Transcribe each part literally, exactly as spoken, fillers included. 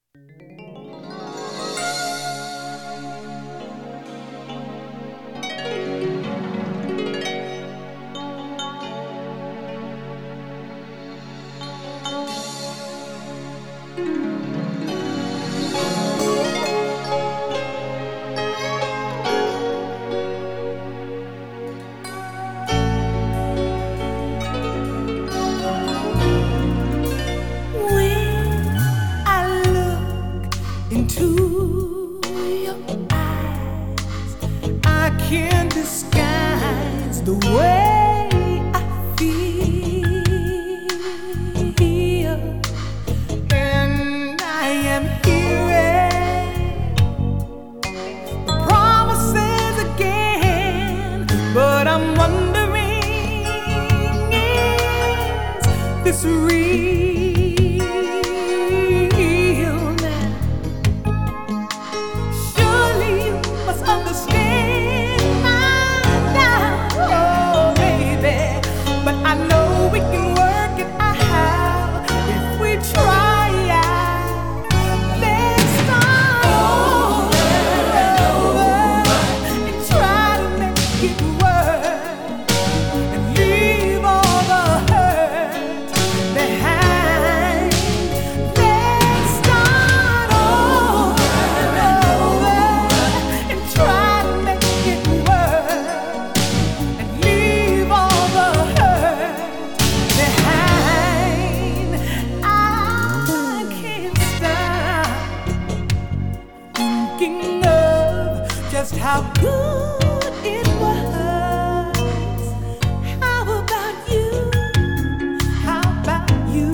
Into your eyes, I can't disguise the way I feel, and I am hearing the promises again, but I'm wondering, is this real? Just how good it was. How about you? How about you?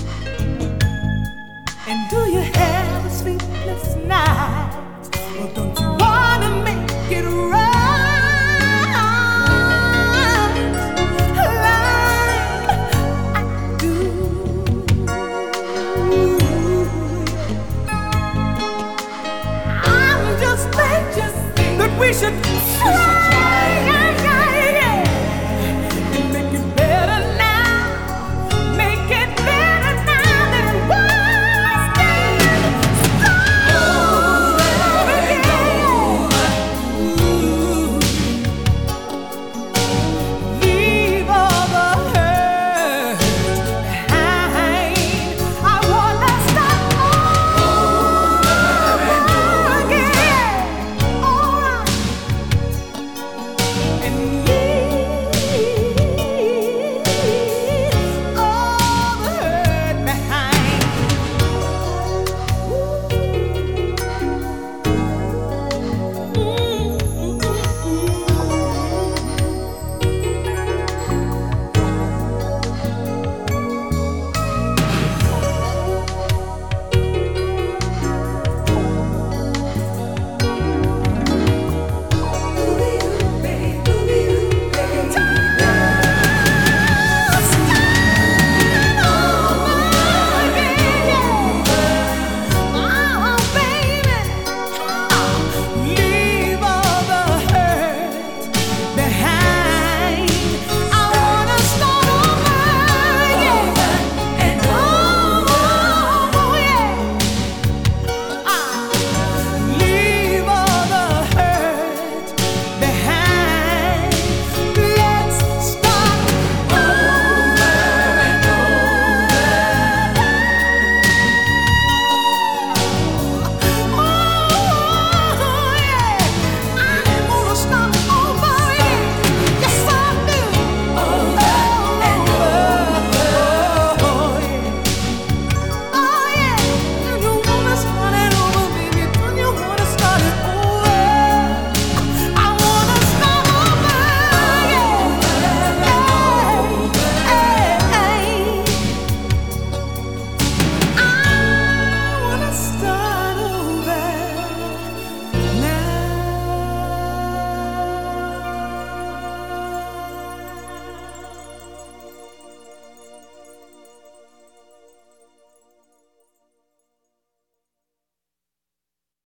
And do you have a sleepless night? Or don't you wanna make it right? Like I do. I'm just anxious that we should